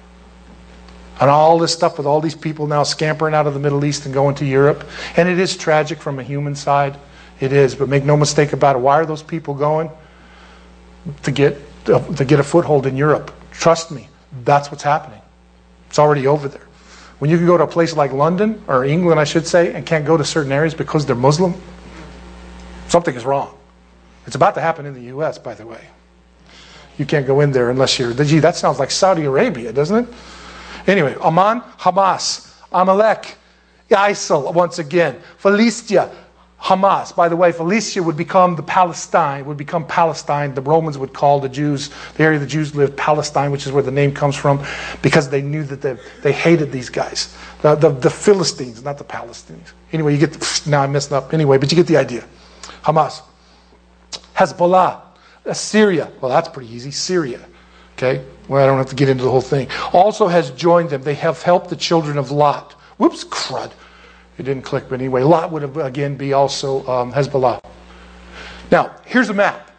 And all this stuff with all these people now scampering out of the Middle East and going to Europe. And it is tragic from a human side. It is. But make no mistake about it. Why are those people going? To get a foothold in Europe. Trust me. That's what's happening. It's already over there. When you can go to a place like London, or England I should say, and can't go to certain areas because they're Muslim, something is wrong. It's about to happen in the U.S., by the way. You can't go in there unless you're... Gee, that sounds like Saudi Arabia, doesn't it? Anyway, Amman, Hamas, Amalek, ISIL, once again, Philistia, Hamas. By the way, Philistia would become Palestine. The Romans would call the Jews, the area the Jews lived, Palestine, which is where the name comes from, because they knew that they hated these guys. The Philistines, not the Palestinians. Anyway, you get, now I'm messing up. Anyway, but you get the idea. Hamas, Hezbollah, Syria. Well, that's pretty easy. Syria. Okay? Well, I don't have to get into the whole thing. Also has joined them. They have helped the children of Lot. Whoops, crud. It didn't click, but anyway. Lot would again be also Hezbollah. Now, here's a map.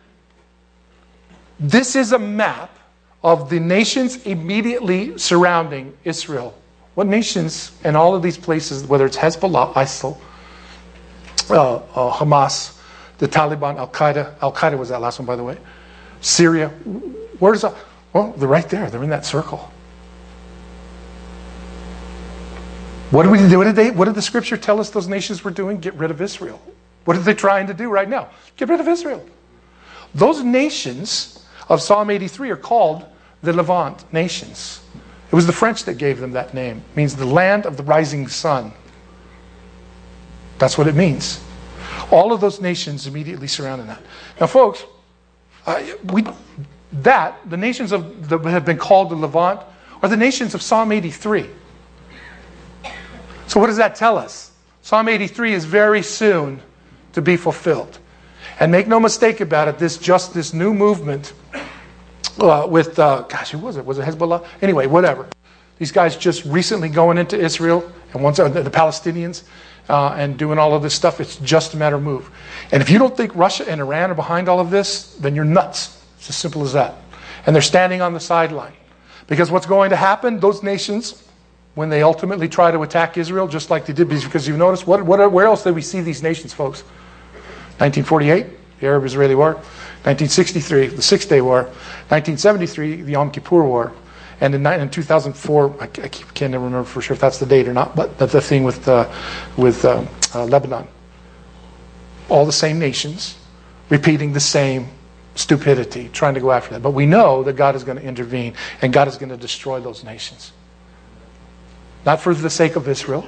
This is a map of the nations immediately surrounding Israel. What nations and all of these places, whether it's Hezbollah, ISIL, Hamas, the Taliban, Al-Qaeda. Al-Qaeda was that last one, by the way. Syria. Where's that? Well, they're right there. They're in that circle. What did the Scripture tell us those nations were doing? Get rid of Israel. What are they trying to do right now? Get rid of Israel. Those nations of Psalm 83 are called the Levant nations. It was the French that gave them that name. It means the land of the rising sun. That's what it means. All of those nations immediately surrounding that. Now, folks, the nations that have been called the Levant are the nations of Psalm 83. So what does that tell us? Psalm 83 is very soon to be fulfilled. And make no mistake about it, this new movement with, who was it? Was it Hezbollah? Anyway, whatever. These guys just recently going into Israel, and once the Palestinians, and doing all of this stuff. It's just a matter of move. And if you don't think Russia and Iran are behind all of this, then you're nuts. It's as simple as that. And they're standing on the sideline. Because what's going to happen, those nations, when they ultimately try to attack Israel, just like they did, because you've noticed, where else did we see these nations, folks? 1948, the Arab-Israeli War. 1963, the Six-Day War. 1973, the Yom Kippur War. And in 2004, I can't remember for sure if that's the date or not, but the thing with Lebanon. All the same nations repeating the same stupidity, trying to go after that. But we know that God is going to intervene and God is going to destroy those nations. Not for the sake of Israel,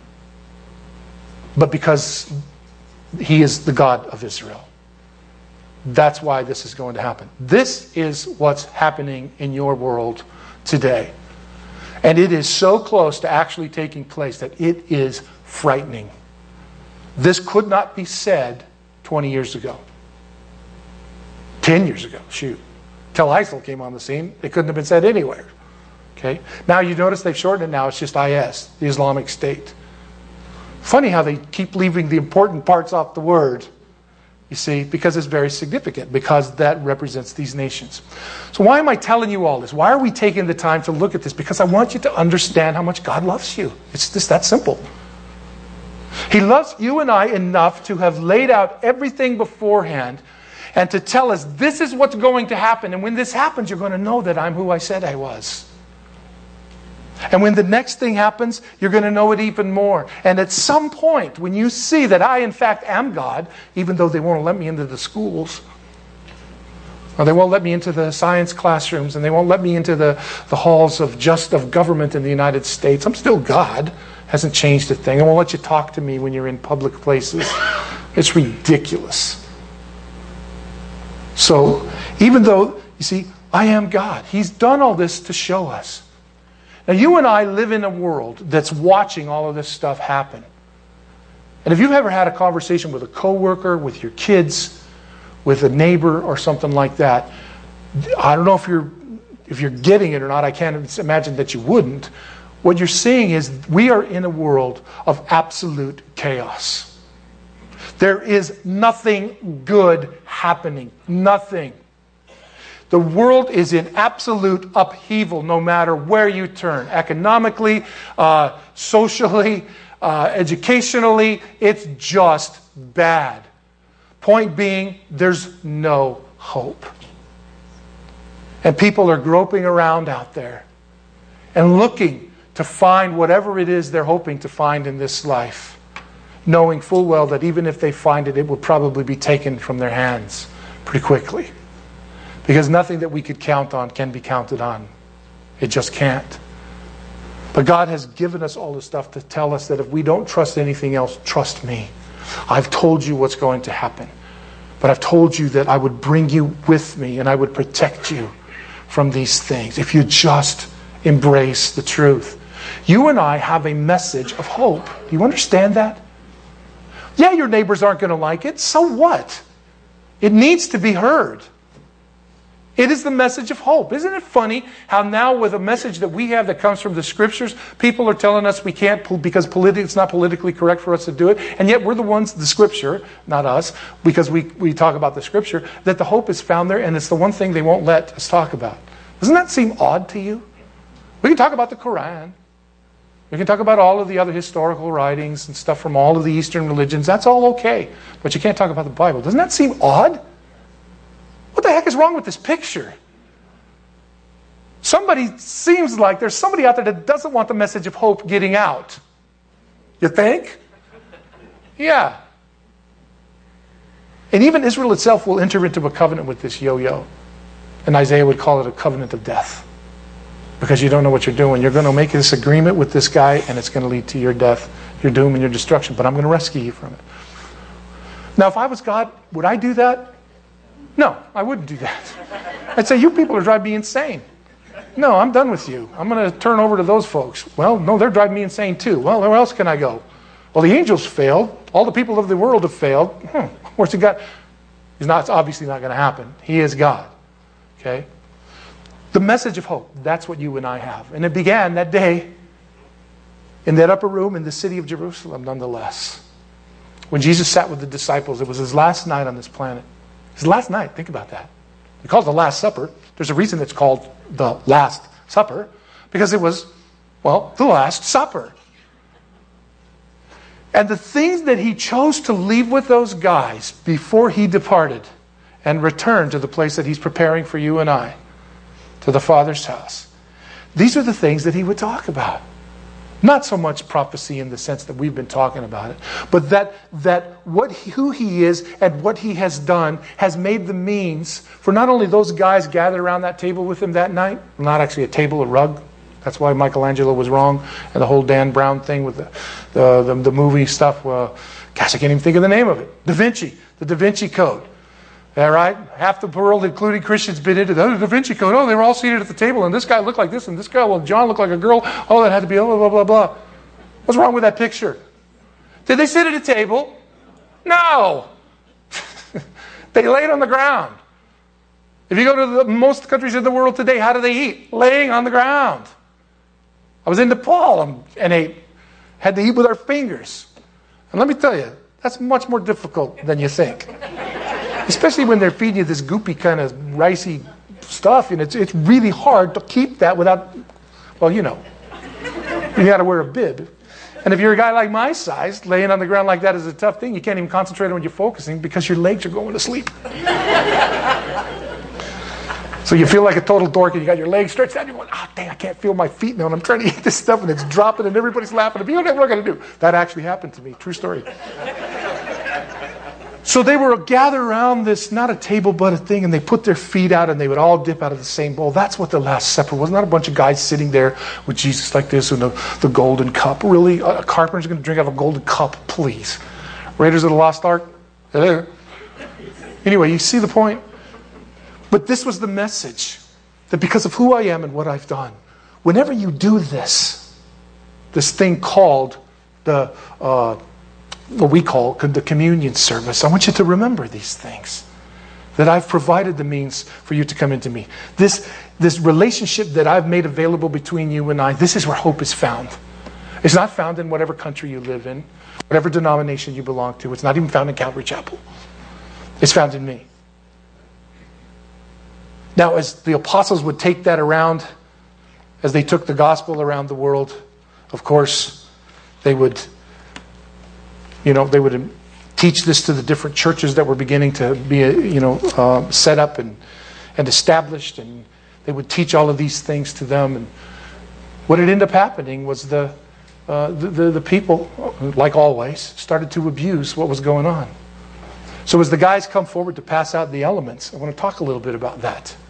but because He is the God of Israel. That's why this is going to happen. This is what's happening in your world today. And it is so close to actually taking place that it is frightening. This could not be said 20 years ago. 10 years ago, shoot. Till ISIL came on the scene, it couldn't have been said anywhere. Okay? Now you notice they've shortened it now, it's just IS, the Islamic State. Funny how they keep leaving the important parts off the word. You see, because it's very significant, because that represents these nations. So why am I telling you all this? Why are we taking the time to look at this? Because I want you to understand how much God loves you. It's just that simple. He loves you and I enough to have laid out everything beforehand and to tell us this is what's going to happen. And when this happens, you're going to know that I'm who I said I was. And when the next thing happens, you're going to know it even more. And at some point, when you see that I, in fact, am God, even though they won't let me into the schools, or they won't let me into the science classrooms, and they won't let me into the halls of government in the United States, I'm still God. Hasn't changed a thing. I won't let you talk to me when you're in public places. It's ridiculous. So, even though, you see, I am God. He's done all this to show us. Now, you and I live in a world that's watching all of this stuff happen. And if you've ever had a conversation with a coworker, with your kids, with a neighbor or something like that, I don't know if you're getting it or not. I can't imagine that you wouldn't. What you're seeing is we are in a world of absolute chaos. There is nothing good happening. Nothing. The world is in absolute upheaval no matter where you turn. Economically, socially, educationally, it's just bad. Point being, there's no hope. And people are groping around out there and looking to find whatever it is they're hoping to find in this life, knowing full well that even if they find it, it will probably be taken from their hands pretty quickly. Because nothing that we could count on can be counted on. It just can't. But God has given us all this stuff to tell us that if we don't trust anything else, trust me. I've told you what's going to happen. But I've told you that I would bring you with me and I would protect you from these things if you just embrace the truth. You and I have a message of hope. Do you understand that? Yeah, your neighbors aren't going to like it. So what? It needs to be heard. It is the message of hope. Isn't it funny how now with a message that we have that comes from the Scriptures, people are telling us we can't because it's not politically correct for us to do it. And yet we're the ones, the Scripture, not us, because we talk about the Scripture, that the hope is found there and it's the one thing they won't let us talk about. Doesn't that seem odd to you? We can talk about the Quran. We can talk about all of the other historical writings and stuff from all of the Eastern religions. That's all okay. But you can't talk about the Bible. Doesn't that seem odd? What the heck is wrong with this picture? Seems like there's somebody out there that doesn't want the message of hope getting out. You think? Yeah. And even Israel itself will enter into a covenant with this yo-yo. And Isaiah would call it a covenant of death. Because you don't know what you're doing. You're going to make this agreement with this guy and it's going to lead to your death, your doom, and your destruction. But I'm going to rescue you from it. Now, if I was God, would I do that? No, I wouldn't do that. I'd say, you people are driving me insane. No, I'm done with you. I'm going to turn over to those folks. Well, no, they're driving me insane too. Well, where else can I go? Well, the angels failed. All the people of the world have failed. Where's he got? It's obviously not going to happen. He is God. Okay? The message of hope, that's what you and I have. And it began that day in that upper room in the city of Jerusalem, nonetheless. When Jesus sat with the disciples, it was his last night on this planet. His last night, think about that. He calls it the Last Supper. There's a reason it's called the Last Supper, because it was, the Last Supper. And the things that he chose to leave with those guys before he departed and returned to the place that he's preparing for you and I, to the Father's house. These are the things that he would talk about. Not so much prophecy in the sense that we've been talking about it, but that who he is and what he has done has made the means for not only those guys gathered around that table with him that night, not actually a table, a rug, That's why Michelangelo was wrong, and the whole Dan Brown thing with the movie stuff. Gosh, I can't even think of the name of it. Da Vinci, the Da Vinci Code. All right? Half the world, including Christians, been into the Da Vinci Code. Oh, they were all seated at the table, and this guy looked like this, and this guy, well, John looked like a girl. Oh, that had to be blah, blah, blah, blah. What's wrong with that picture? Did they sit at a table? No. They laid on the ground. If you go to most countries in the world today, how do they eat? Laying on the ground. I was in Nepal and ate. Had to eat with our fingers. And let me tell you, that's much more difficult than you think. Especially when they're feeding you this goopy kind of ricey stuff. And it's really hard to keep that without, well, you know. You got to wear a bib. And if you're a guy like my size, laying on the ground like that is a tough thing. You can't even concentrate on when you're focusing because your legs are going to sleep. So you feel like a total dork and you got your legs stretched out and you're going, oh, dang, I can't feel my feet now and I'm trying to eat this stuff and it's dropping and everybody's laughing at me. What am I going to do? That actually happened to me. True story. So they were gathered around this, not a table, but a thing, and they put their feet out and they would all dip out of the same bowl. That's what the Last Supper was. Not a bunch of guys sitting there with Jesus like this and the golden cup. Really? A carpenter's going to drink out of a golden cup? Please. Raiders of the Lost Ark? Hello? Anyway, you see the point? But this was the message, that because of who I am and what I've done, whenever you do this thing called what we call the communion service, I want you to remember these things. That I've provided the means for you to come into me. This relationship that I've made available between you and I, this is where hope is found. It's not found in whatever country you live in, whatever denomination you belong to. It's not even found in Calvary Chapel. It's found in me. Now, as the apostles would take that around, as they took the gospel around the world, of course, they would teach this to the different churches that were beginning to be, set up and established, and they would teach all of these things to them. And what had ended up happening was the people, like always, started to abuse what was going on. So as the guys come forward to pass out the elements, I want to talk a little bit about that.